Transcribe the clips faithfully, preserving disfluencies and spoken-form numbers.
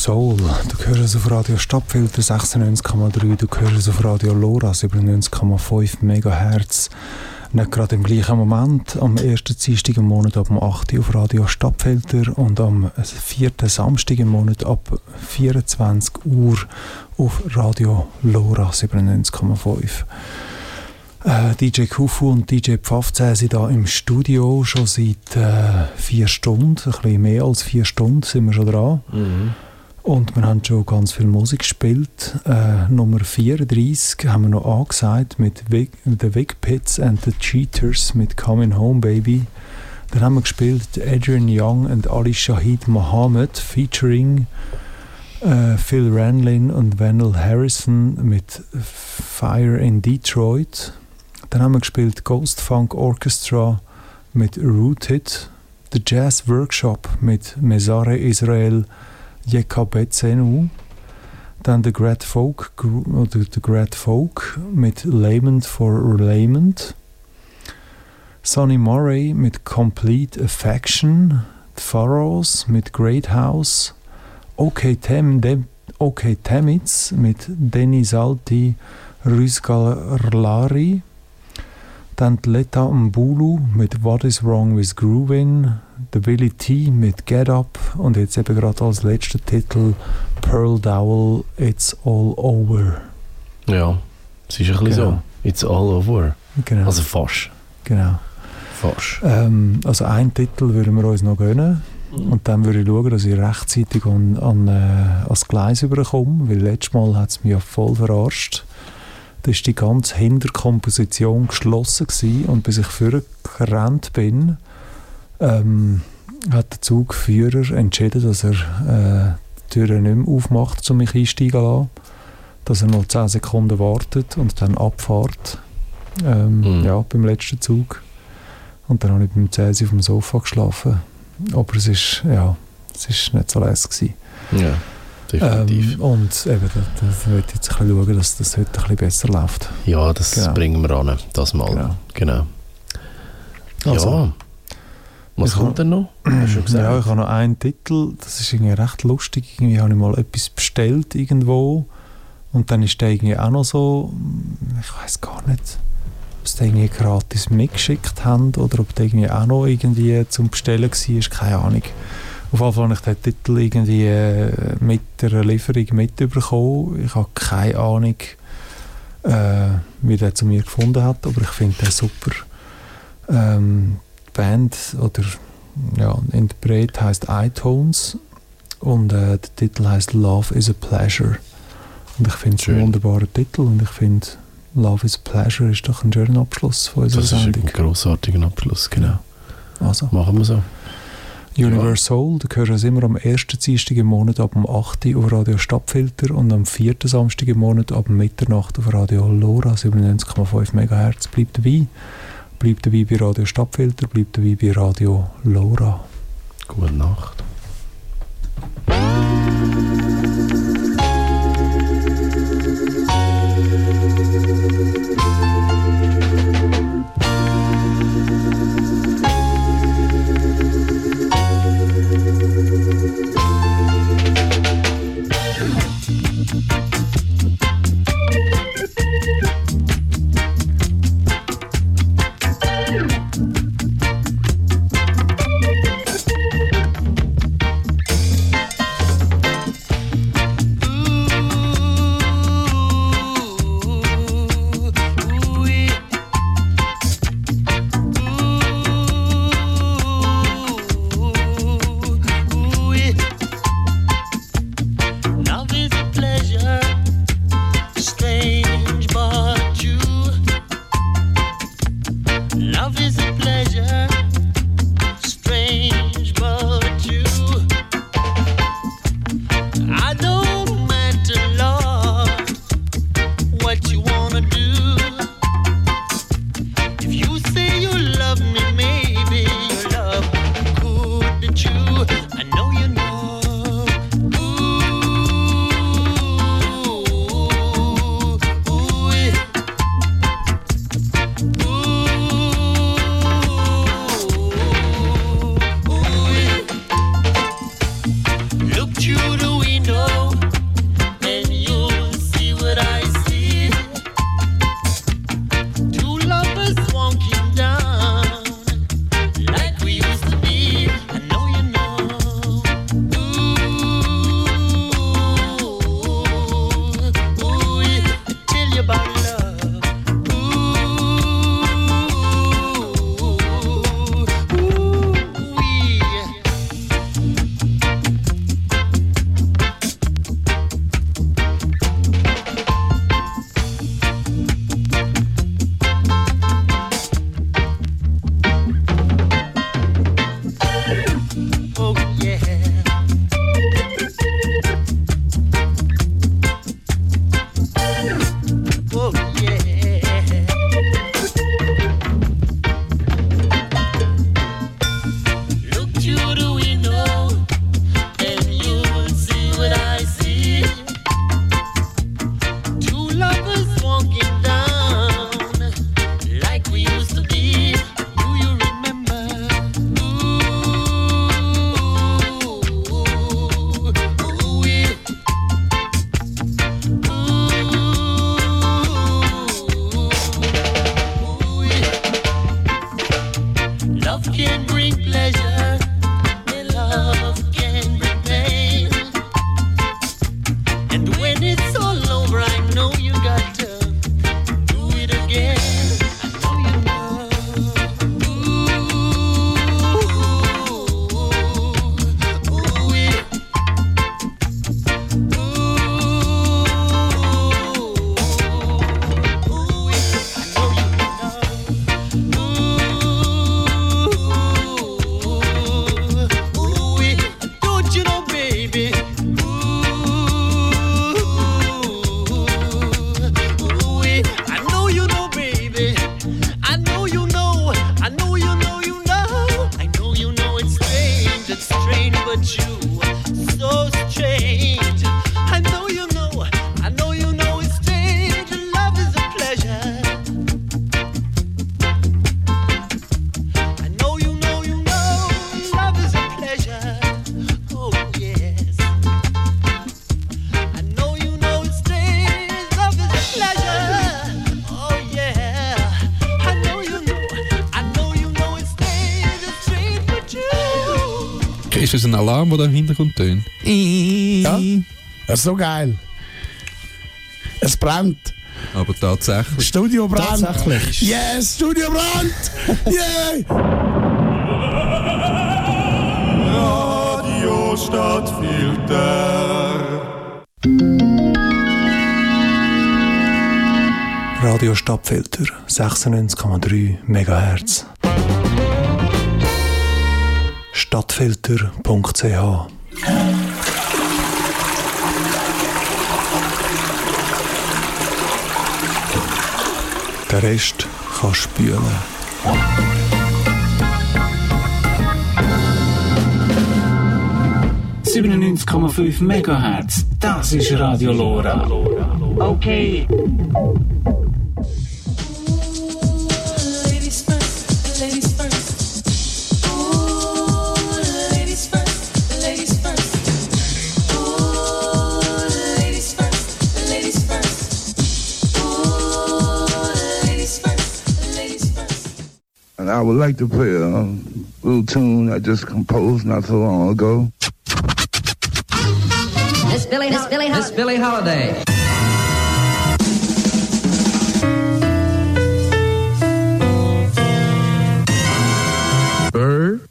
Soul. Du hörst es auf Radio Stadtfilter sechsundneunzig Komma drei, du hörst es auf Radio Lora siebenundneunzig Komma fünf Megahertz. Nicht gerade im gleichen Moment, am ersten Dienstag im Monat ab acht Uhr auf Radio Stadtfilter und am vierten Samstag im Monat ab vierundzwanzig Uhr auf Radio Lora siebenundneunzig Komma fünf. Äh, D J Kufu und D J Pfaffzäh sind hier im Studio schon seit äh, vier Stunden, ein bisschen mehr als vier Stunden sind wir schon dran. Mhm. Und wir haben schon ganz viel Musik gespielt. Äh, Nummer vierunddreissig haben wir noch angesagt mit Vic, The Vic Pits and the Cheaters mit Coming Home Baby. Dann haben wir gespielt Adrian Young und Ali Shahid Mohammed featuring äh, Phil Ranlin und Wendell Harrison mit Fire in Detroit. Dann haben wir gespielt Ghost Funk Orchestra mit Rooted, The Jazz Workshop mit Mesare Israel Yekabetsenu, dann The Great Folk oder The Great Folk mit Lament for Lament, Sonny Murray mit Complete Affection, The Pharaohs mit Great House, OK Tem, Dem, OK Temitz mit Denis Alti Rüsgalari, dann Leta Mbulu mit What is Wrong with Groovin', The Willie T mit Get Up und jetzt eben gerade als letzter Titel Pearl Dowell It's All Over. Ja, es ist ein bisschen genau. So. It's All Over. Genau. Also fast. Genau. Fast. Ähm, also einen Titel würden wir uns noch gönnen. Mhm. Und dann würde ich schauen, dass ich rechtzeitig an, an, äh, ans Gleis überkomme, weil letztes Mal hat es mich ja voll verarscht. Da war die ganze Hinterkomposition geschlossen gewesen, und bis ich vorgerannt bin, ähm, hat der Zugführer entschieden, dass er äh, die Türe nicht mehr aufmacht, um mich einsteigen zu lassen, dass er noch zehn Sekunden wartet und dann abfährt, ähm, mhm. ja, beim letzten Zug. Und dann habe ich beim zehn auf dem Sofa geschlafen. Aber es ist, ja, es ist nicht so lässig gewesen. Ja. Definitiv. Ähm, und eben, da, da möchte ich jetzt ein bisschen schauen, dass das heute ein bisschen besser läuft. Ja, das genau. bringen wir an, das mal. Genau. genau. Also, ja. Was kommt denn noch? Hast du gesagt? Ja, ich habe noch einen Titel, das ist irgendwie recht lustig. Irgendwie habe ich mal etwas bestellt irgendwo und dann ist der irgendwie auch noch so, ich weiß gar nicht, ob sie irgendwie gratis mitgeschickt haben oder ob der irgendwie auch noch irgendwie zum Bestellen war, keine Ahnung. Auf jeden Fall habe ich den Titel irgendwie äh, mit der Lieferung mitbekommen. Ich habe keine Ahnung, äh, wie der zu mir gefunden hat, aber ich finde den super. Ähm, die Band oder ja, der Interpret heisst iTones und äh, der Titel heisst Love is a Pleasure. Und ich finde es ein wunderbarer Titel und ich finde Love is a Pleasure ist doch ein schöner Abschluss von unserer Sendung. Das ist ein grossartiger Abschluss, genau. Also. Machen wir so. Universe Soul, da hören wir immer am ersten Dienstag im Monat ab um acht Uhr auf Radio Stadtfilter und am vierten Samstag im Monat ab Mitternacht auf Radio Lora siebenundneunzig Komma fünf Megahertz. Bleibt dabei. Bleibt dabei bei Radio Stadtfilter, bleibt dabei bei Radio Lora. Gute Nacht. Ist das ein Alarm, der da im Hintergrund tönt? Ja? Das ist so geil. Es brennt. Aber tatsächlich. Studio brennt. Tatsächlich. Yes, Studio brennt. Yeah. Radio Stadtfilter. Radio Stadtfilter, sechsundneunzig Komma drei Megahertz. Stadtfilter punkt c h. Der Rest kann spülen. siebenundneunzig Komma fünf Megahertz, das ist Radio Lora. Okay. And I would like to play a little tune I just composed not so long ago. Miss Billie, Miss Billie, Miss Billie Holiday. Bird.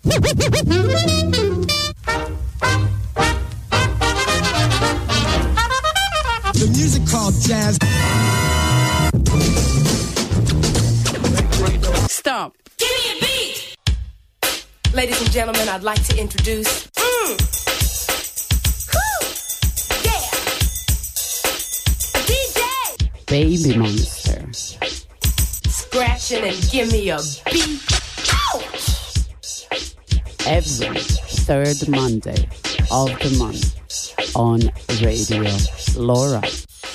The music called jazz. Stop. Give me a beat! Ladies and gentlemen, I'd like to introduce... Mm. Woo! Yeah! D J! Baby Monster. Scratching and give me a beat. Ouch! Every third Monday of the month on Radio Lora.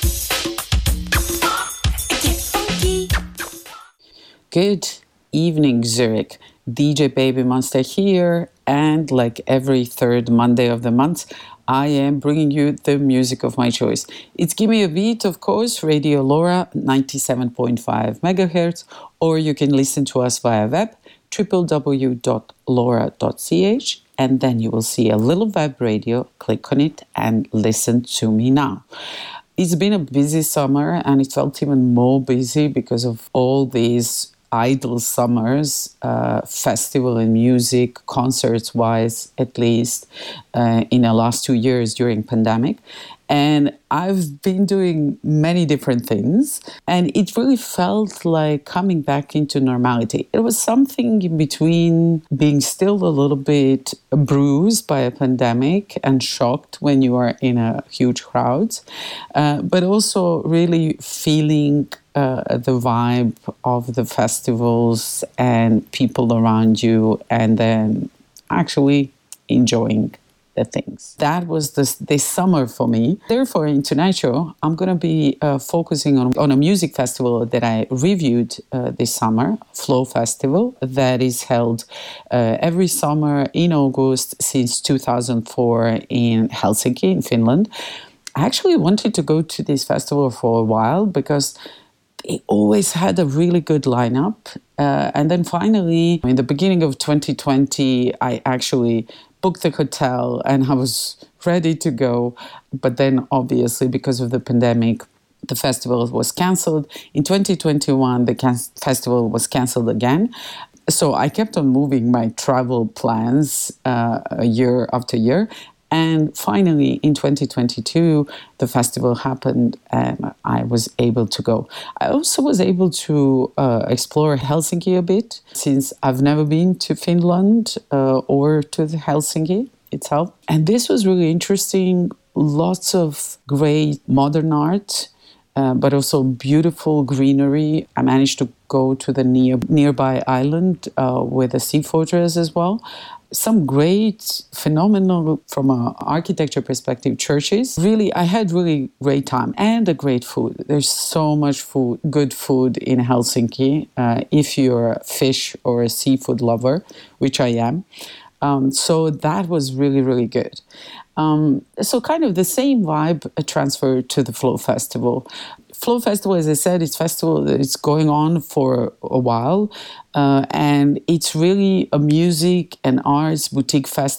Good evening, Zurich. D J Baby Monster here, and like every third Monday of the month, I am bringing you the music of my choice. It's Give Me a Beat, of course, Radio Lora, ninety-seven point five megahertz, or you can listen to us via web, w w w dot lora dot c h, and then you will see a little web radio. Click on it and listen to me now. It's been a busy summer, and it felt even more busy because of all these idle summers, uh, festival and music, concerts-wise, at least, uh, in the last two years during pandemic. And I've been doing many different things, and it really felt like coming back into normality. It was something in between being still a little bit bruised by a pandemic and shocked when you are in a huge crowd, uh, but also really feeling uh, the vibe of the festivals and people around you, and then actually enjoying the things. That was this, this summer for me. Therefore, in tonight's show, I'm going to be uh, focusing on, on a music festival that I reviewed uh, this summer, Flow Festival, that is held uh, every summer in August since two thousand four in Helsinki, in Finland. I actually wanted to go to this festival for a while because it always had a really good lineup. Uh, and then finally, in the beginning of twenty twenty, I actually booked the hotel and I was ready to go. But then obviously because of the pandemic, the festival was cancelled. In twenty twenty-one, the can- festival was cancelled again. So I kept on moving my travel plans uh, year after year. And finally, in twenty twenty-two, the festival happened and I was able to go. I also was able to uh, explore Helsinki a bit, since I've never been to Finland uh, or to the Helsinki itself. And this was really interesting. Lots of great modern art, uh, but also beautiful greenery. I managed to go to the near, nearby island uh, with a sea fortress as well. Some great, phenomenal, from an architecture perspective, churches. Really, I had really great time and a great food. There's so much food, good food in Helsinki, uh, if you're a fish or a seafood lover, which I am. Um, so that was really, really good. Um, so kind of the same vibe transferred to the Flow Festival. Flow Festival, as I said, it's a festival that is going on for a while, uh, and it's really a music and arts boutique festival.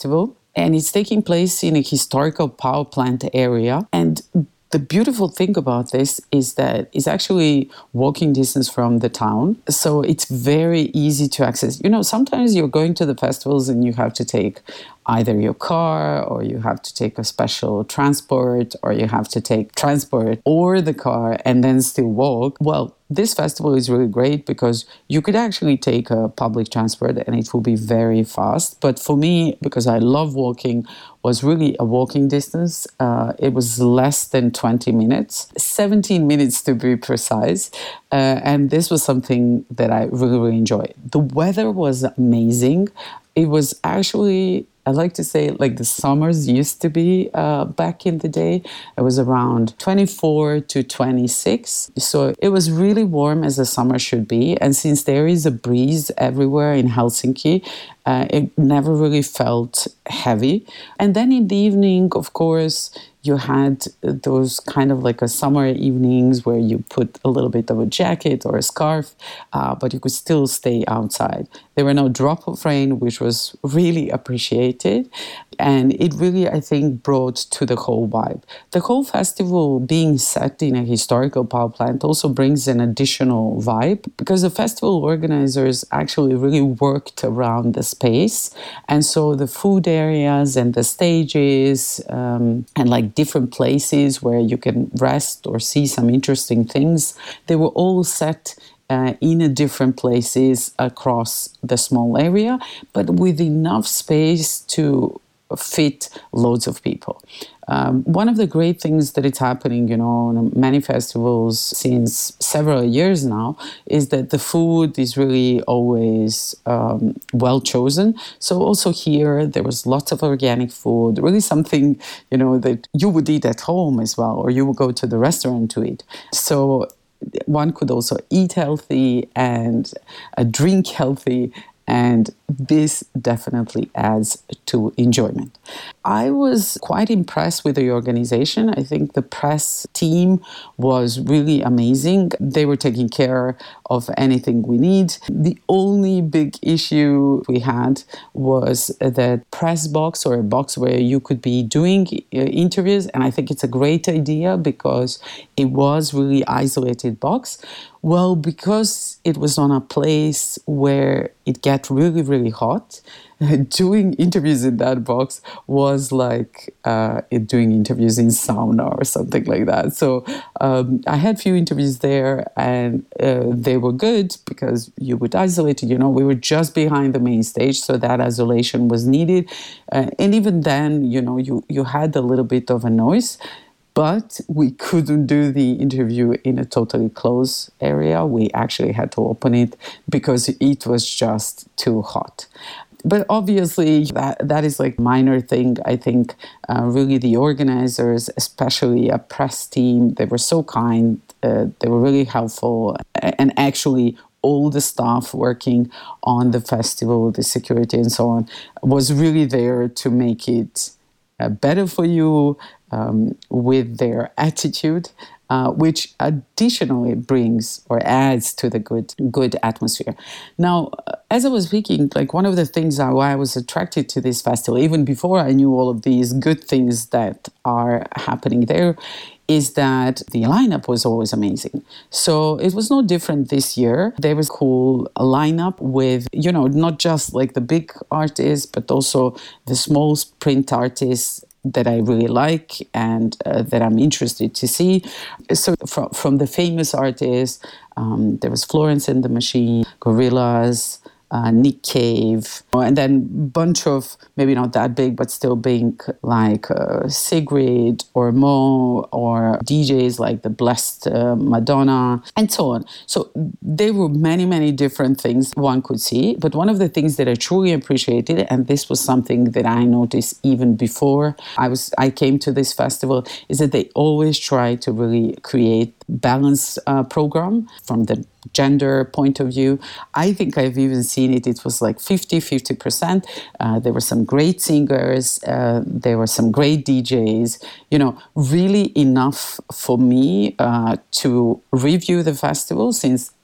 and it's taking place in a historical power plant area. And the beautiful thing about this is that it's actually walking distance from the town. So it's very easy to access. You know, sometimes you're going to the festivals and you have to take either your car, or you have to take a special transport, or you have to take transport or the car and then still walk. Well, this festival is really great because you could actually take a public transport and it will be very fast. But for me, because I love walking, was really a walking distance. Uh, it was less than twenty minutes, seventeen minutes to be precise. Uh, and this was something that I really, really enjoyed. The weather was amazing. It was actually, I like to say, like the summers used to be uh, back in the day. It was around twenty-four to twenty-six. So it was really warm, as the summer should be. And since there is a breeze everywhere in Helsinki, uh, it never really felt heavy. And then in the evening, of course, you had those kind of like a summer evenings where you put a little bit of a jacket or a scarf, uh, but you could still stay outside. There were no drop of rain, which was really appreciated. And it really, I think, brought to the whole vibe. The whole festival being set in a historical power plant also brings an additional vibe, because the festival organizers actually really worked around the space. And so the food areas and the stages um, and like different places where you can rest or see some interesting things, they were all set Uh, in a different places across the small area, but with enough space to fit loads of people. Um, one of the great things that is happening, you know, on many festivals since several years now, is that the food is really always um, well chosen. So also here, there was lots of organic food, really something, you know, that you would eat at home as well, or you would go to the restaurant to eat. So one could also eat healthy and uh, drink healthy, and this definitely adds to enjoyment. I was quite impressed with the organization. I think the press team was really amazing. They were taking care of anything we need. The only big issue we had was the press box, or a box where you could be doing uh, interviews. And I think it's a great idea because it was really isolated box. Well, because it was on a place where it got really, really hot, doing interviews in that box was like uh, doing interviews in sauna or something like that. So um, I had few interviews there, and uh, they were good because you would isolate it. You know, we were just behind the main stage, so that isolation was needed. Uh, and even then, you know, you, you had a little bit of a noise. But we couldn't do the interview in a totally closed area. We actually had to open it because it was just too hot. But obviously, that, that is like minor thing. I think uh, really the organizers, especially a press team, they were so kind. Uh, they were really helpful. And actually, all the staff working on the festival, the security and so on, was really there to make it uh, better for you, Um, with their attitude, uh, which additionally brings or adds to the good good atmosphere. Now, as I was speaking, like one of the things why I was attracted to this festival, even before I knew all of these good things that are happening there, is that the lineup was always amazing. So it was no different this year. There was a cool lineup with, you know, not just like the big artists, but also the small print artists that I really like and uh, that I'm interested to see. So from, from the famous artists, um, there was Florence and the Machine, Gorillaz, uh, Nick Cave, and then a bunch of, maybe not that big, but still big, like uh, Sigrid or Mo, or D Js like the Blessed uh, Madonna, and so on. So there were many, many different things one could see. But one of the things that I truly appreciated, and this was something that I noticed even before I was I came to this festival, is that they always try to really create balanced uh, program from the gender point of view. I think I've even seen it. It was like fifty, fifty percent. Uh, there were some great singers. Uh, there were some great D Js. You know, really enough for me uh, to review the festival, since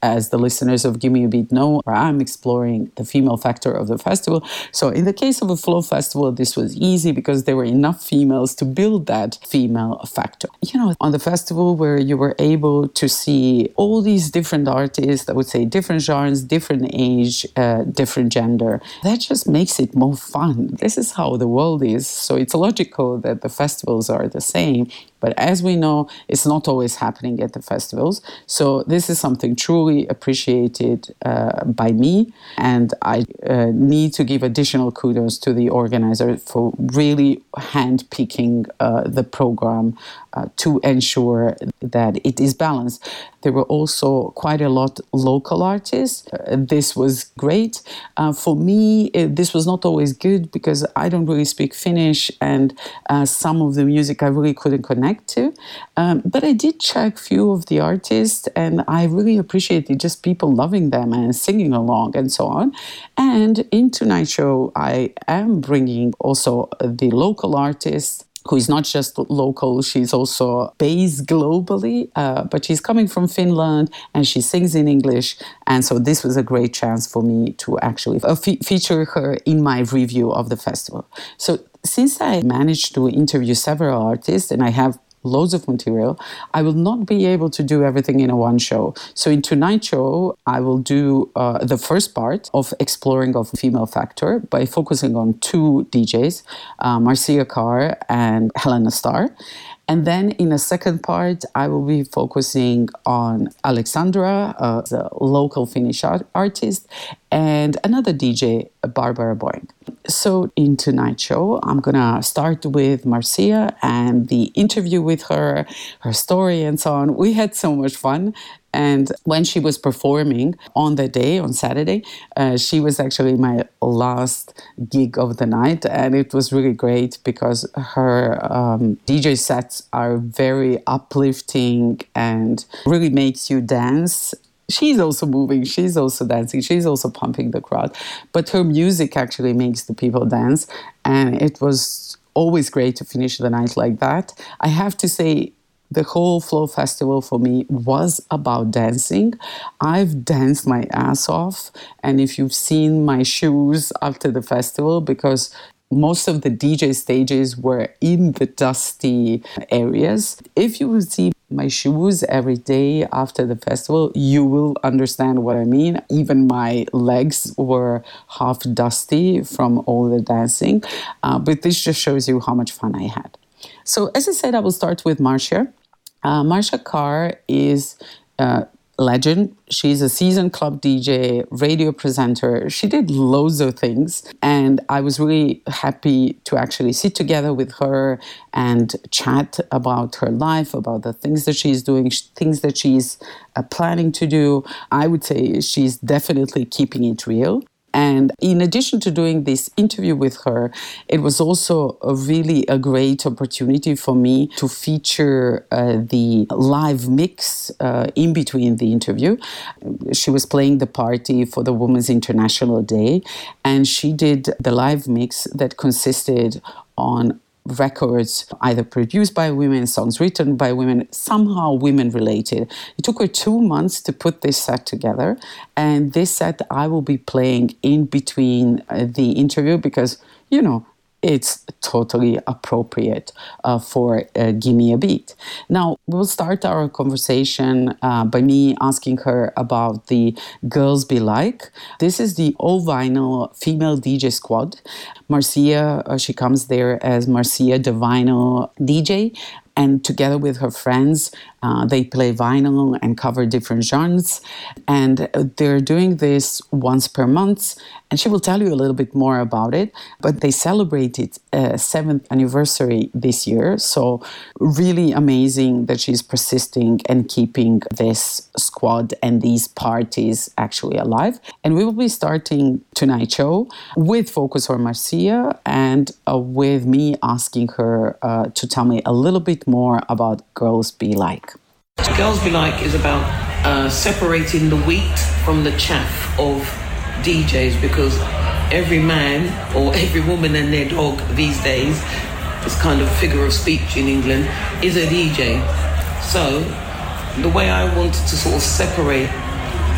as the listeners of Give Me a Beat know, I'm exploring the female factor of the festival. So in the case of a Flow Festival, this was easy because there were enough females to build that female factor. You know, on the festival where you were able to see all these different artists, I would say different genres, different age, uh, different gender, that just makes it more fun. This is how the world is. So it's logical that the festivals are the same. But as we know, it's not always happening at the festivals. So this is something truly appreciated uh, by me. And I uh, need to give additional kudos to the organizer for really handpicking uh, the program uh, to ensure that it is balanced. There were also quite a lot local artists. Uh, this was great. Uh, for me, it, this was not always good because I don't really speak Finnish, and uh, some of the music I really couldn't connect to. Um, but I did check a few of the artists, and I really appreciated just people loving them and singing along and so on. And in tonight's show, I am bringing also the local artists, who is not just local, she's also based globally, uh, but she's coming from Finland and she sings in English. And so this was a great chance for me to actually uh, fe- feature her in my review of the festival. So since I managed to interview several artists and I have loads of material, I will not be able to do everything in a one show. So in tonight's show, I will do uh, the first part of exploring of female factor by focusing on two D Js, uh, Marcia Carr and Helena Starr. And then in a second part, I will be focusing on Alexandra, uh, the local Finnish art- artist, and another D J, Barbara Boing. So in tonight's show, I'm going to start with Marcia and the interview with her, her story and so on. We had so much fun. And when she was performing on the day, on Saturday, uh, she was actually my last gig of the night. And it was really great because her um, D J sets are very uplifting and really makes you dance. She's also moving, she's also dancing, she's also pumping the crowd. But her music actually makes the people dance. And it was always great to finish the night like that. I have to say, the whole Flow Festival for me was about dancing. I've danced my ass off. And if you've seen my shoes after the festival, because most of the D J stages were in the dusty areas. If you would see my shoes every day after the festival, you will understand what I mean. Even my legs were half dusty from all the dancing. Uh, but this just shows you how much fun I had. So as I said, I will start with Marcia. Uh, Marcia Carr is a legend. She's a seasoned club D J, radio presenter. She did loads of things. And I was really happy to actually sit together with her and chat about her life, about the things that she's doing, things that she's uh, planning to do. I would say she's definitely keeping it real. And in addition to doing this interview with her, it was also a really a great opportunity for me to feature uh, the live mix uh, in between the interview. She was playing the party for the Women's International Day, and she did the live mix that consisted on records either produced by women, songs written by women, somehow women related. It took her two months to put this set together, and this set I will be playing in between uh, the interview because, you know, it's totally appropriate uh, for uh, Give Me a Beat. Now, we'll start our conversation uh, by me asking her about the Girls Be Like. This is the all-vinyl female D J squad. Marcia, uh, she comes there as Marcia, the vinyl D J. And together with her friends, uh, they play vinyl and cover different genres. And they're doing this once per month. And she will tell you a little bit more about it. But they celebrated uh, seventh anniversary this year. So really amazing that she's persisting and keeping this squad and these parties actually alive. And we will be starting tonight's show with focus on Marcia and uh, with me asking her uh, to tell me a little bit more about Girls Be Like. Girls Be Like is about uh, separating the wheat from the chaff of D Js, because every man or every woman and their dog these days, this kind of figure of speech in England, is a D J. So the way I wanted to sort of separate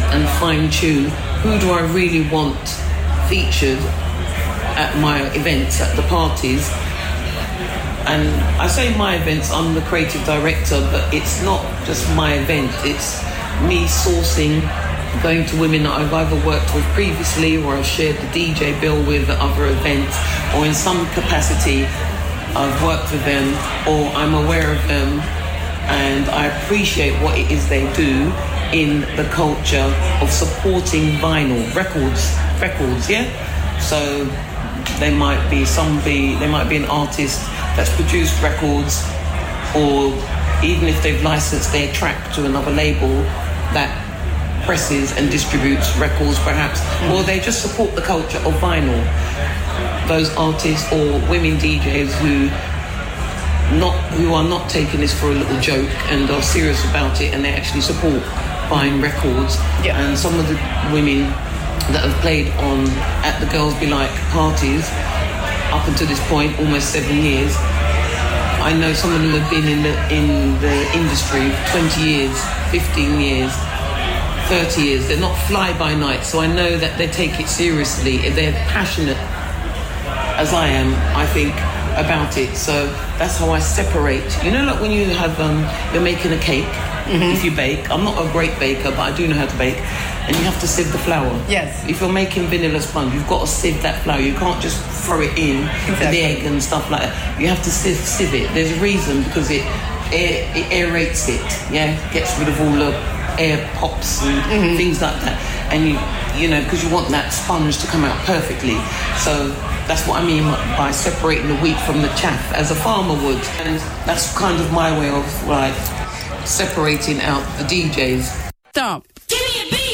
and fine-tune who do I really want featured at my events, at the parties. And I say my events, I'm the creative director, but it's not just my event, it's me sourcing, going to women that I've either worked with previously or I've shared the D J bill with at other events, or in some capacity I've worked with them or I'm aware of them, and I appreciate what it is they do in the culture of supporting vinyl records records yeah so they might be somebody they might be an artist that's produced records, or even if they've licensed their track to another label that presses and distributes records perhaps, mm. or they just support the culture of vinyl. Those artists or women D Js who not who are not taking this for a little joke and are serious about it, and they actually support buying records. Yeah. And some of the women that have played on at the Girls Be Like parties up until this point, almost seven years, I know some of them have been in the in the industry twenty years, fifteen years, thirty years. They're not fly-by-night, so I know that they take it seriously. They're passionate, as I am, I think, about it. So that's how I separate. You know, like when you have, um, you're making a cake, mm-hmm. if you bake. I'm not a great baker, but I do know how to bake. And you have to sieve the flour. Yes. If you're making vanilla sponge, you've got to sieve that flour. You can't just throw it in, exactly. the egg and stuff like that. You have to sieve, sieve it. There's a reason, because it, air, it aerates it, yeah? Gets rid of all the air pops and mm-hmm. things like that. And you, you know, because you want that sponge to come out perfectly. So that's what I mean by separating the wheat from the chaff, as a farmer would. And that's kind of my way of, like, separating out the D Js. Stop. Give me a beat!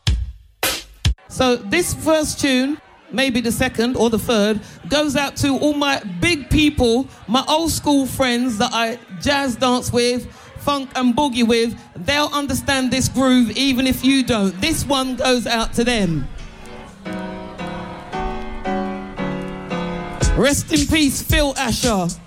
So this first tune, maybe the second or the third, goes out to all my big people, my old school friends that I jazz dance with, funk and boogie with. They'll understand this groove even if you don't. This one goes out to them. Rest in peace, Phil Asher.